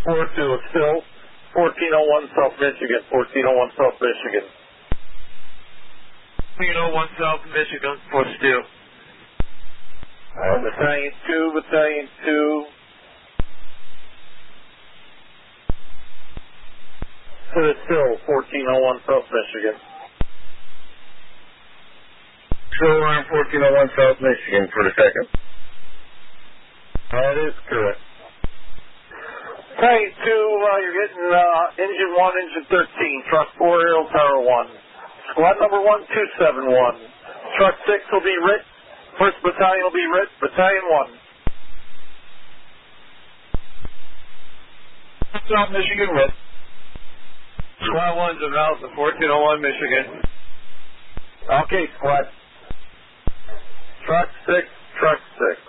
4-2, still 1401 South Michigan, 1401 South Michigan. 1401 South Michigan, force 2. Battalion 2, Battalion 2. Still 1401 South Michigan. Still around 1401 South Michigan for the second. That is correct. Battalion 2, you're getting engine 1, engine 13, truck 4, aerial tower 1. Squad number 1271. Truck 6 will be RIT. First battalion will be RIT. Battalion 1. South Michigan, RIT. Squad 1's about the 1401 Michigan. Okay, squad. Truck 6, truck 6.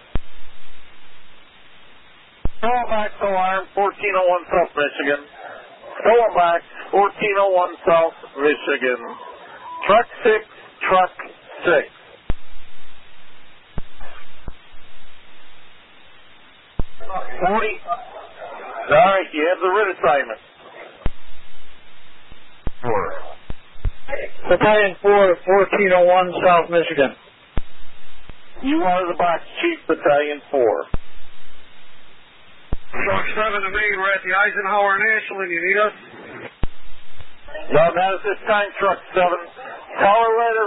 Phillimax alarm, 1401 South Michigan. Phillimax, 1401 South Michigan. Truck 6, truck 6. Alright, you have the RIT assignment. 4. Battalion 4, 1401 South Michigan. You are the box chief, Battalion 4. Truck 7 to Maine, we're at the Eisenhower National, and you need us? No, not at this time, truck 7. Tower letter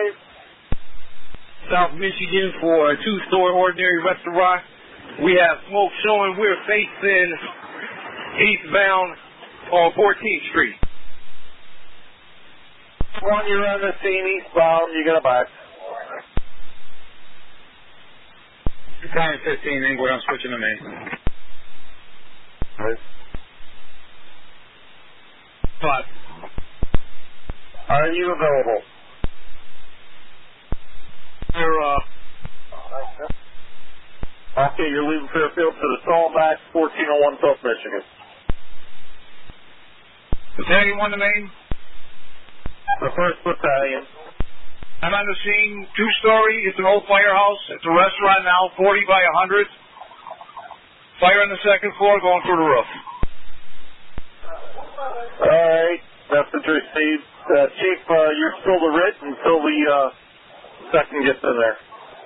5. South Michigan for a 2-story ordinary restaurant. We have smoke showing. We're facing eastbound on 14th Street. When you're on the scene eastbound, you get a box. Battalion 15, Inglewood, I'm switching to Maine. But are you available? Okay, you're leaving Fairfield to the Stallback, 1401 South Michigan. Battalion 1 to Maine. The 1st Battalion. I'm on the scene, 2-story. It's an old firehouse. It's a restaurant now, 40 by 100. Fire on the 2nd floor, going through the roof. Alright, message received. Chief, you're still the RIT until the second gets in there.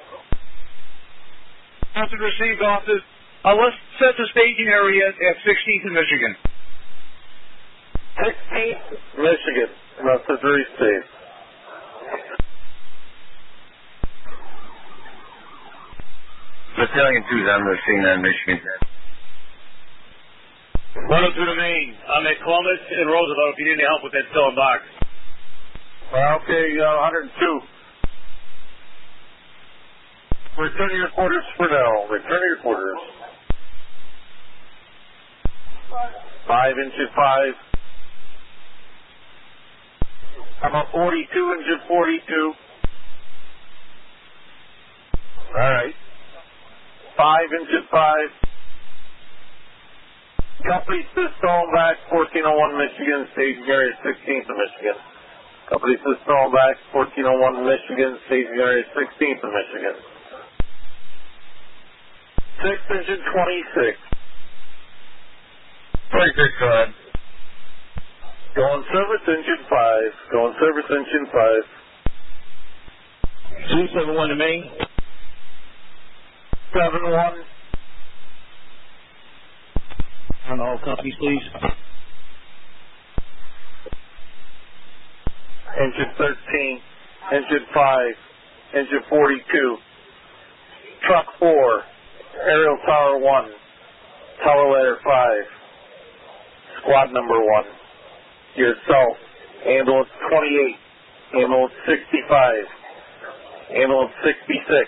Message received, office. Let's set the staging area at 16th in Michigan. 16th, Michigan. Message received. Battalion 2's on the scene in Michigan. 102 to Maine. I'm at Columbus and Roosevelt if you need any help with that still in box. Okay, 102. Return to your quarters for now. Return to your quarters. 5 inches 5. I'm a 42 inches 42. Alright. 5 inches 5. Company system back 1401 Michigan, staging area 16th of Michigan. Company system back 1401 Michigan, staging area 16th of Michigan. 6 engine 26. 26, go ahead. Going service engine 5. Going service engine 5. 271 to Maine. 7-1. On all companies, please. Engine 13. Engine 5. Engine 42. Truck 4. Aerial Tower 1. Tower Ladder 5. Squad number 1. Yourself. Ambulance 28. Ambulance 65. Ambulance 66.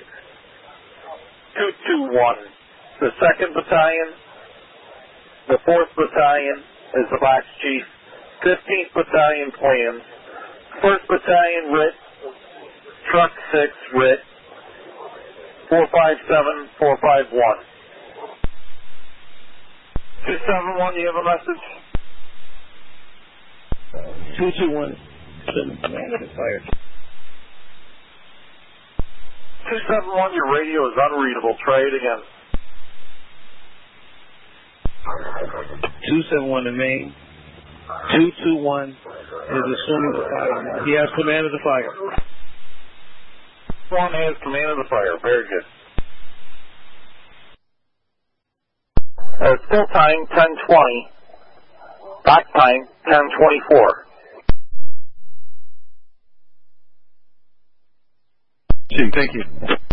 221. The 2nd Battalion. The 4th Battalion is the box chief. 15th Battalion plans. 1st Battalion RIT. Truck 6 RIT. 457, 451. 271, you have a message? 221. Fire. 271, your radio is unreadable. Try it again. 271 to Maine. 221 is assuming the fire. He has command of the fire. One has command of the fire. Very good. Still time 10:20. Back time 10:24. Thank you.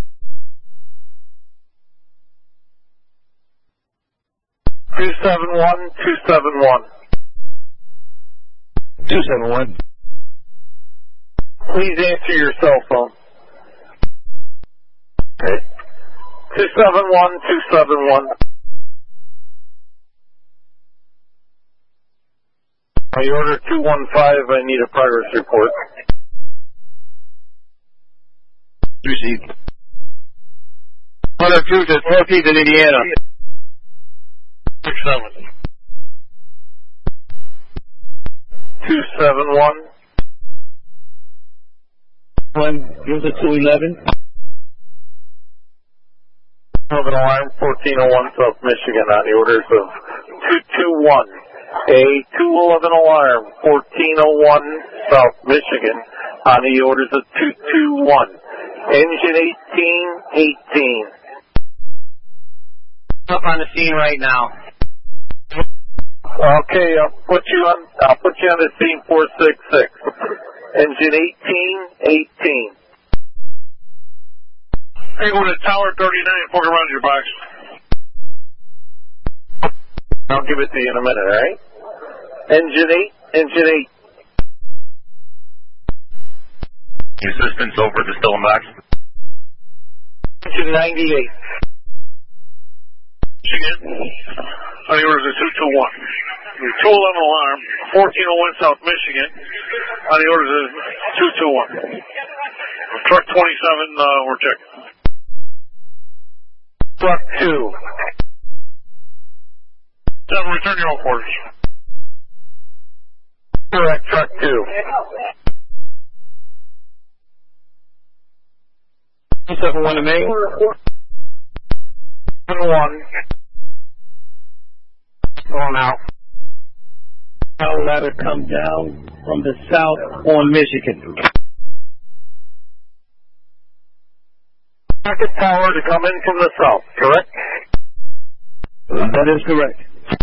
271, 271. 271. Please answer your cell phone. Okay. 271, 271. I order 215. I need a progress report. Received. Order 2 to Northeast in Indiana. 67. 271. Give us a 211. Have an alarm 1401 South Michigan on the orders of 221. A 211 alarm 1401 South Michigan on the orders of 221. Engine 1818. Up on the scene right now. Okay, I'll put you on the scene 466. Engine 1818. Hey, go to Tower 39, walk around your box. I'll give it to you in a minute, alright? Engine 8. Assistance over the still in box. Engine 98. Michigan, on the orders of 221. The 211 alarm, 1401 South Michigan, on the orders of 221. Truck 27, we're checking. Truck 2. 7, return your own quarters. Correct, truck 2. 271 to Maine. 1. Going out. I'll let it come down from the south on Michigan. Rocket tower to come in from the south, correct? That is correct.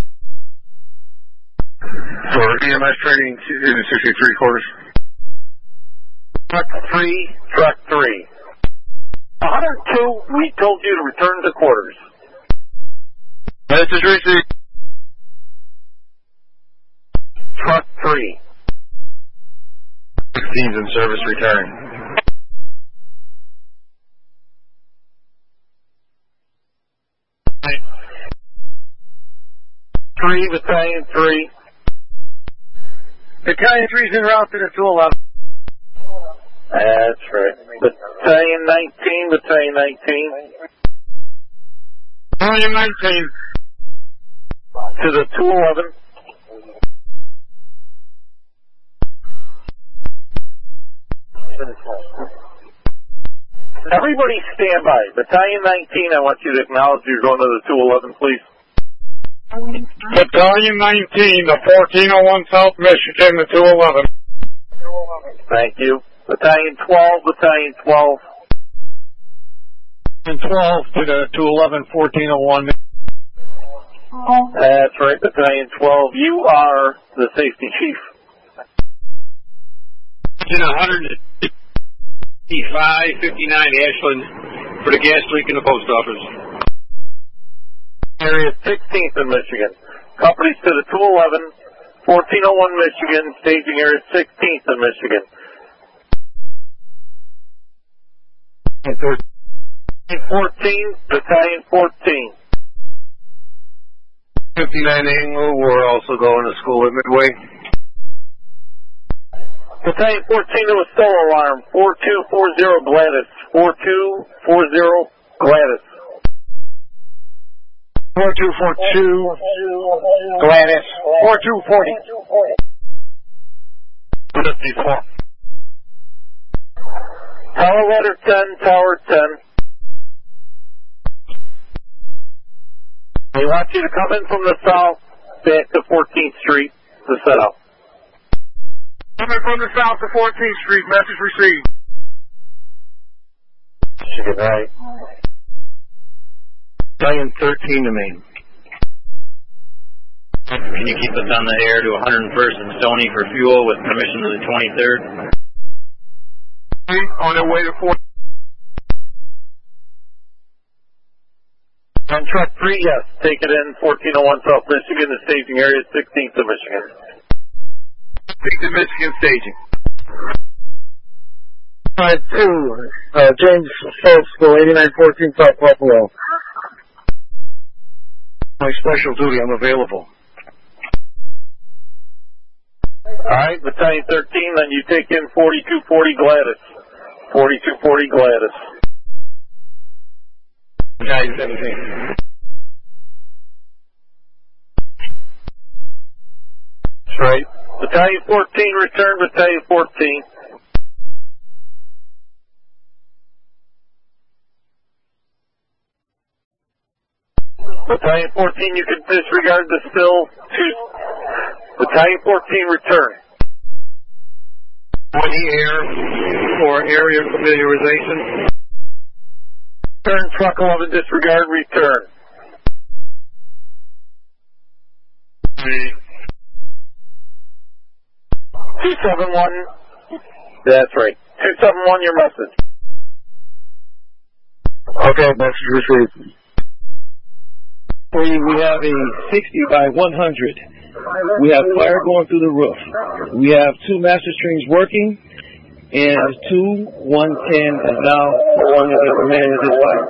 For EMS training, 63 quarters. Truck 3. 102, we told you to return to quarters. Message received. Truck 3. 16's in service return. Battalion 3. Battalion 3 is en route to the 211. That's right. Battalion 19. Battalion 19. To the 211. Everybody stand by. Battalion 19, I want you to acknowledge you're going to the 211, please. Battalion 19, the 1401 South Michigan, the 211. Thank you. Battalion 12. Battalion 12 to the 211, 1401. That's right, Battalion 12. You are the safety chief. In 155, 59 Ashland for the gas leak in the post office. Area 16th in Michigan. Companies to the 211, 1401 Michigan, staging area 16th in Michigan. 14, Battalion 14. 59 Angle, we're also going to school at Midway. Battalion 14 to a still alarm, 4240 Gladys. 4240 Gladys. 4242 Gladys. 4240. 54. Tower letter 10, tower 10. They want you to come in from the south back to 14th Street to set up. Coming from the south to 14th Street, message received. Michigan, right. Battalion 13 to Maine. Can you keep us on the air to 101st and Stony for fuel with permission to the 23rd? On their way to 4. On truck 3, yes. Take it in 1401 South Michigan, the staging area, 16th of Michigan. 16th of Michigan staging. 5-2, James Folksville, 8914 South Buffalo. My special duty, I'm available. Alright, Battalion 13, then you take in 4240 Gladys. 4240 Gladys. Battalion 17. That's right. Battalion 14, return, Battalion 14. Battalion 14, you can disregard the still. Battalion 14, return. On the air for area familiarization. Turn, truck 11, disregard, return. 271. That's right. 271, your message. Okay, message received. We have a 60 by 100. We have fire going through the roof. We have 2 master streams working, and 2 110 is now one of the command at this time.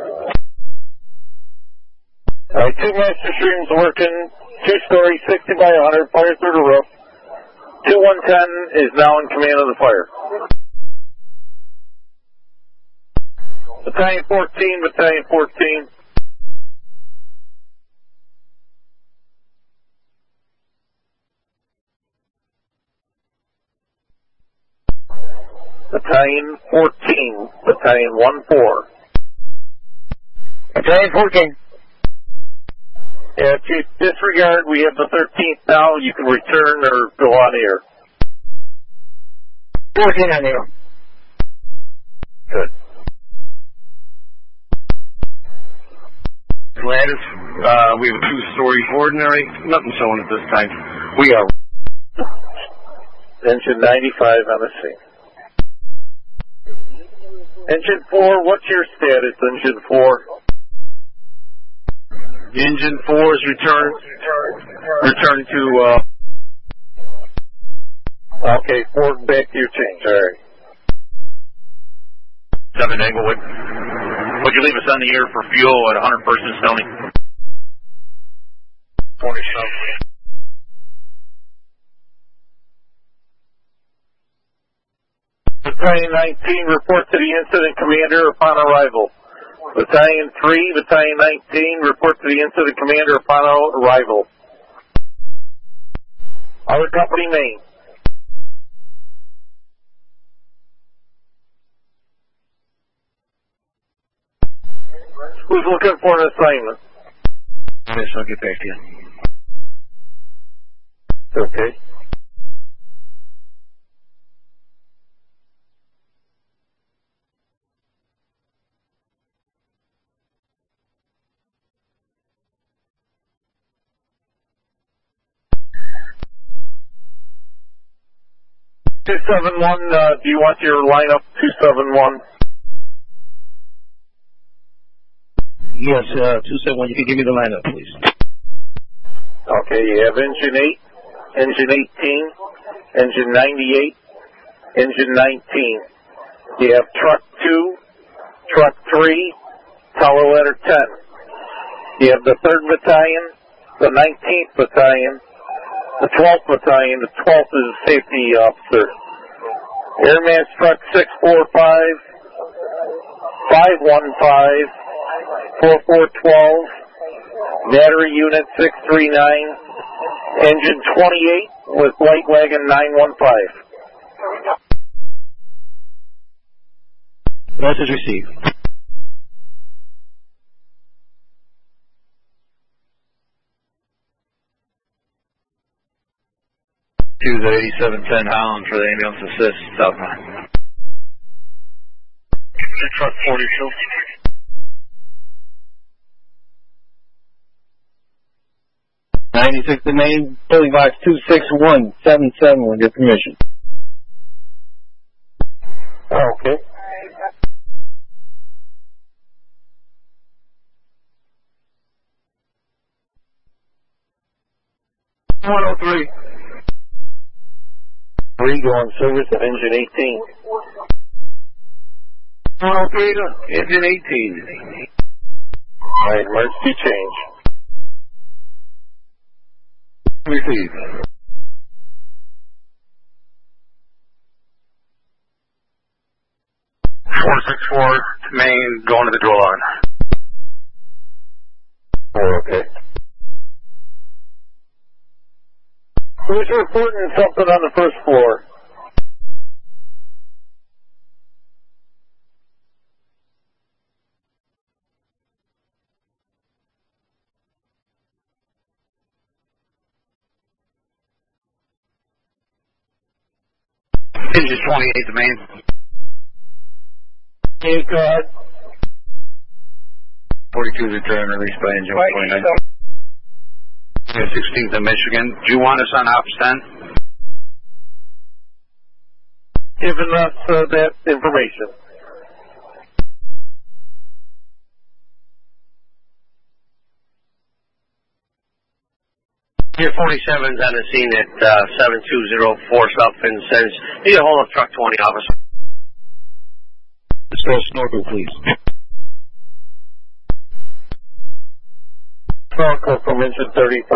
Alright, 2 master streams working, 2-story, 60 by 100, fire through the roof. 2 110 is now in command of the fire. Battalion 14, Battalion 14. Battalion 14, Battalion 1-4. Battalion 14. If you disregard, we have the 13th now. You can return or go on air. 14 on air. Good. Gladys, we have a 2-story ordinary. Nothing showing at this time. We are. Engine 95 on the scene. Engine 4, what's your status, Engine 4? Engine 4 is returning to, Okay, 4 back to your change, alright. 7 Englewood. Would you leave us on the air for fuel at 101st and Stony? 27. Battalion 19, report to the incident commander upon arrival. Battalion 3, Battalion 19, report to the incident commander upon arrival. Our company name. Who's looking for an assignment? Yes, I'll get back to you. Okay. Two 271, do you want your lineup 271? Yes, 271, you can give me the lineup, please. Okay, you have engine 8, engine 18, engine 98, engine 19. You have truck 2, truck 3, tower letter 10. You have the 3rd Battalion, the 19th Battalion, the 12th Battalion. The 12th is a safety officer. Airman's truck 645, 515, 4412, battery unit 639, engine 28 with light wagon 915. Message received. Choose at 8710 Holland for the ambulance assist southbound. Truck 42. 96 the main, filling box 26177 with your permission. Okay. $103. 3 going service at engine 18. 103 to engine 18. Alright, emergency change. Receive. 464 main, going to the dual line. 4, okay. Who's reporting something on the first floor? Engine 28 the main. Hey, go ahead. 42 return released by engine 29. 16th of Michigan. Do you want us on ops 10? Giving us that information. Tier 47's on the scene at 7204 South Vincennes. Need a hold of truck 20, officer. Let's go snorkel, please. Snorkel from engine 35.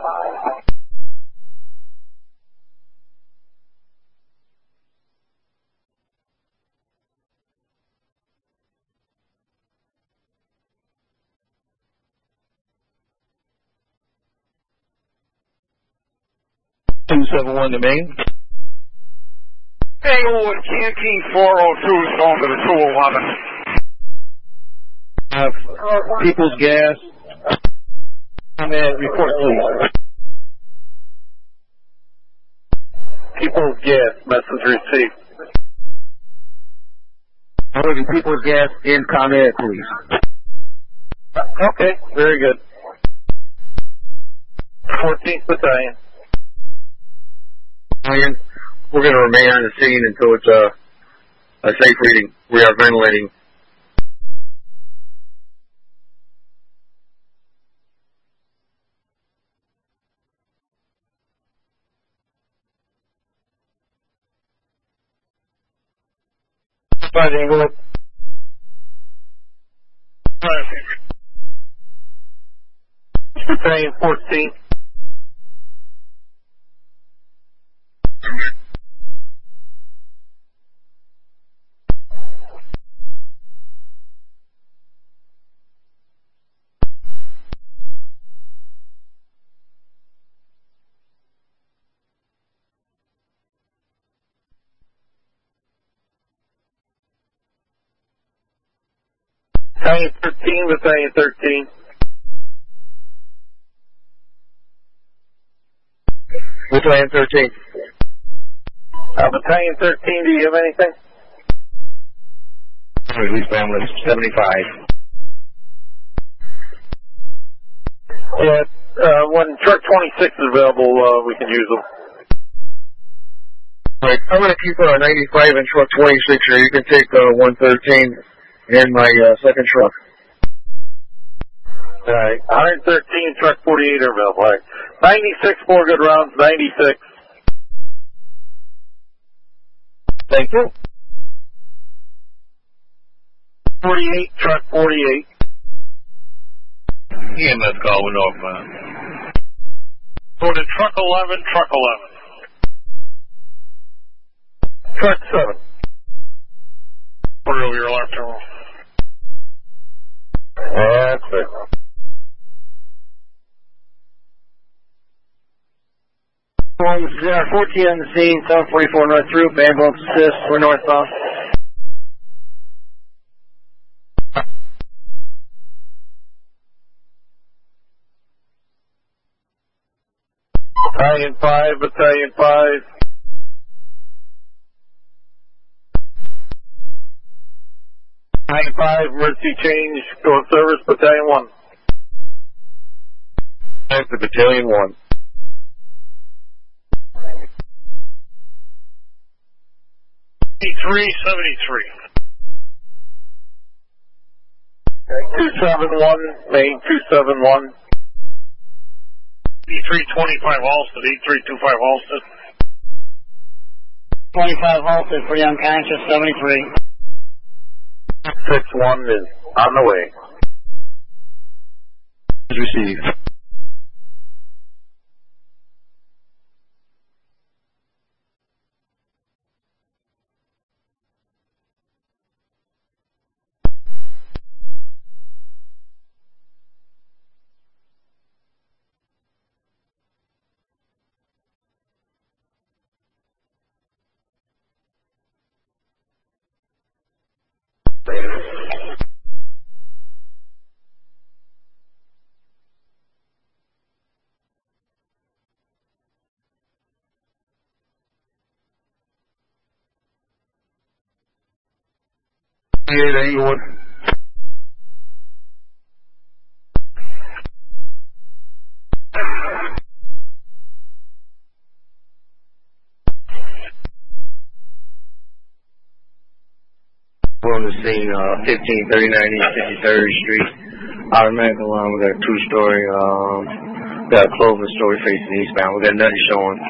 $271 the main. Englewood, Canteen 402 is going to the 211. People's Gas. Report, please. People's Gas, message received. People's Gas in ComEd, please. Okay, very good. 14th Battalion. We're going to remain on the scene until it's a safe reading. We are ventilating. Bye, Englewood. Battalion 14. Battalion 13, Battalion 13. Battalion 13. Battalion 13, do you have anything? Release by ambulance 75. Yeah, when truck 26 is available, we can use them. Alright, I'm going to keep 95 in truck 26 here. You can take 113 in my second truck. Alright, 113, truck 48 are available. Alright, 96, 4 good rounds, 96. Thank you. 48, truck 48. EMS call with northbound. Go to truck 11, truck 11. Truck 7. Put it over your left arm. That's it. Homes 14 on the scene, 744 north through, ambulance assist, we're northbound. Battalion 5, Battalion 5. Battalion 5, emergency change, go service, Battalion 1. Back to Battalion 1. E373. 271, Main 271. E325 Halsted, E325 Halsted. 25 Halsted for the unconscious, 73. 61 is on the way. Received. Englewood. We're on the scene, 1539 East 53rd Street. Automatic alarm. We got a two-story, got a clover story facing eastbound. We got nothing showing.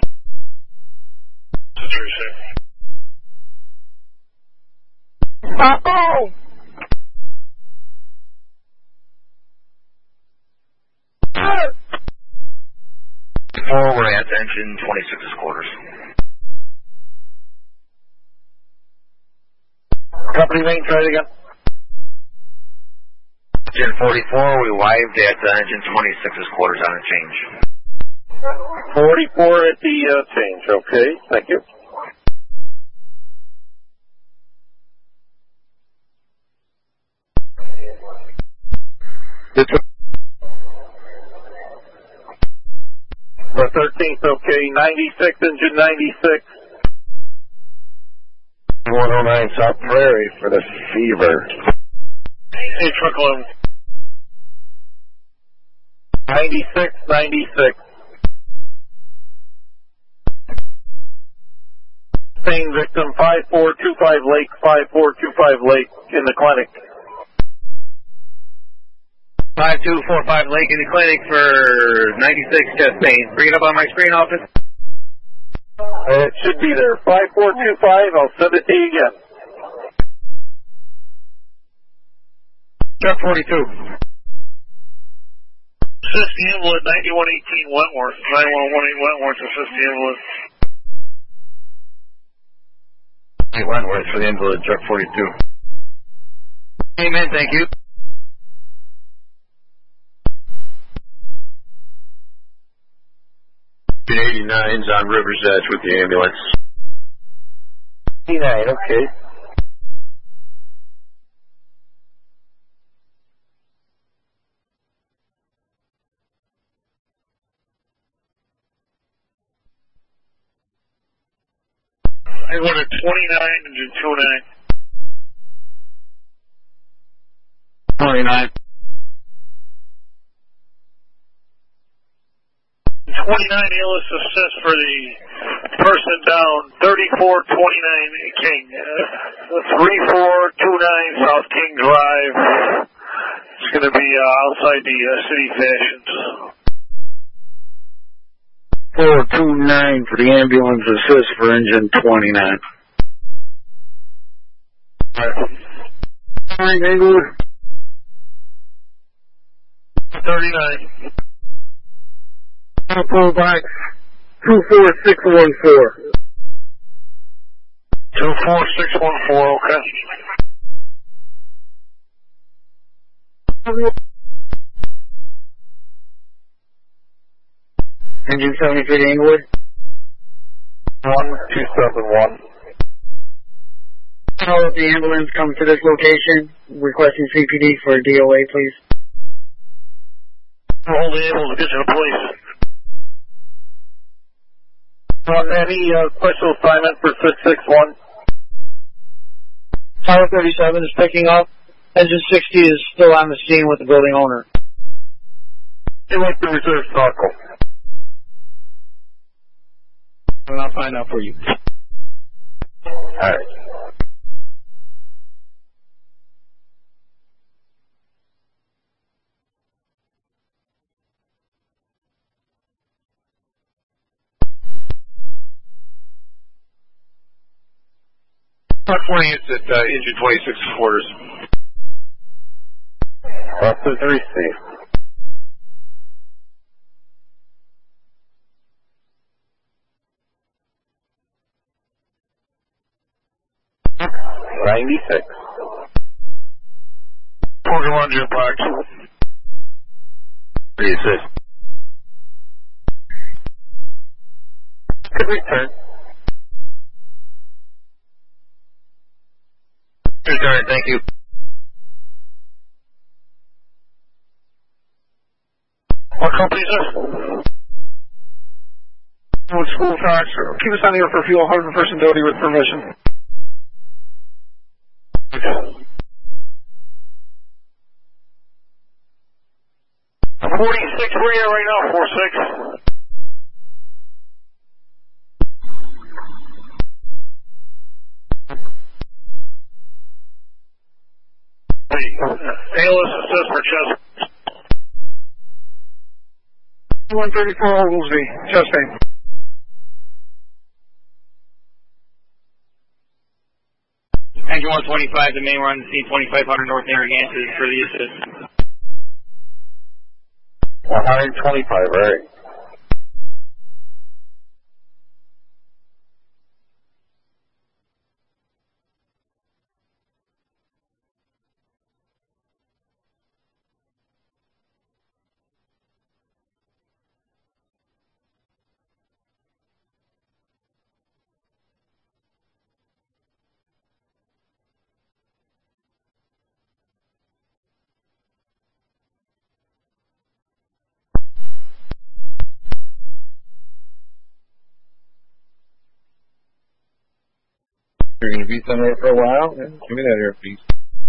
Uh-oh! We're at engine 26's quarters. Company main, try it again. Engine 44, we arrived at engine 26's quarters on a change. 44 at the change, okay, thank you. The 13th, okay, 96, engine 96. 109 South Prairie for the fever. Hey, truck 11. 96, 96. Same victim, 5425 Lake, 5425 Lake in the clinic. 5245 Lake in the clinic for 96 chest pain. Bring it up on my screen, office. It should be there. 5425, I'll send it to you again. Truck 42. Assist the invalid, 9118 Wentworth. 9118 Wentworth, assist the invalid. Wentworth for the invalid, truck 42. Amen, thank you. 89's on River's Edge with the ambulance. 89, okay. I went at 29, engine 29. 29. 29 ELS assist for the person down, 3429 King. 3429 South King Drive. It's going to be outside the city fashions. 429 for the ambulance assist for engine 29. Alright, Englewood. 39. Pull back 24614. 24614, okay. Engine 73 to Englewood. 1271. All of the ambulance comes to this location, requesting CPD for DOA, please. Hold the ambulance to get to the police. Any special assignment for 661? Tower 37 is picking up. Engine 60 is still on the scene with the building owner. It went to reserve circle. And I'll find out for you. All right. Part 20, it's at engine 26 quarters. Process received. $96. 41 Jim Park. 36. Good return. Return, thank you. What company is this? School tax. Keep us on the air for fuel, 101st and Doty with permission. Okay. 46, where are you at right now, 46? ALS assist for chest. 134 Oglesby, chest pain. Engine 125, the main run, C2500 North Narragansett for the assist. 125, right. You're going to be somewhere for a while? Yeah, give me that earpiece.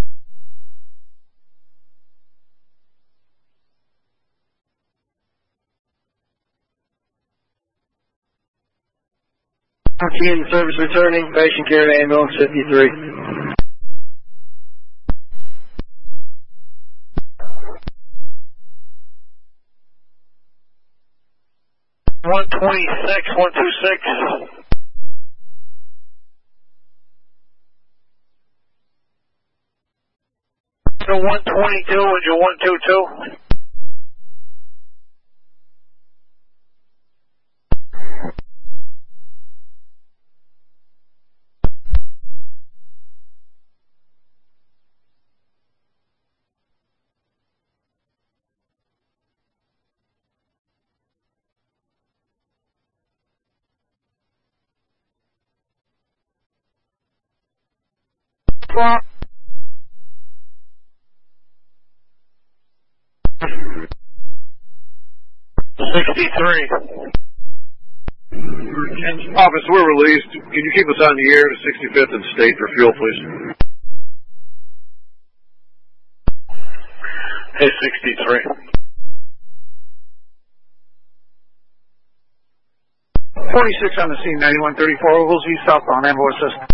Key in service returning. Patient care to ambulance 53. $126, 126. So 122 and your 122. Well, 63. Office, we're released. Can you keep us on the air to 65th and State for fuel, please? Hey, 63. 46 on the scene, 9134 Oglesby, southbound, ambulance assist.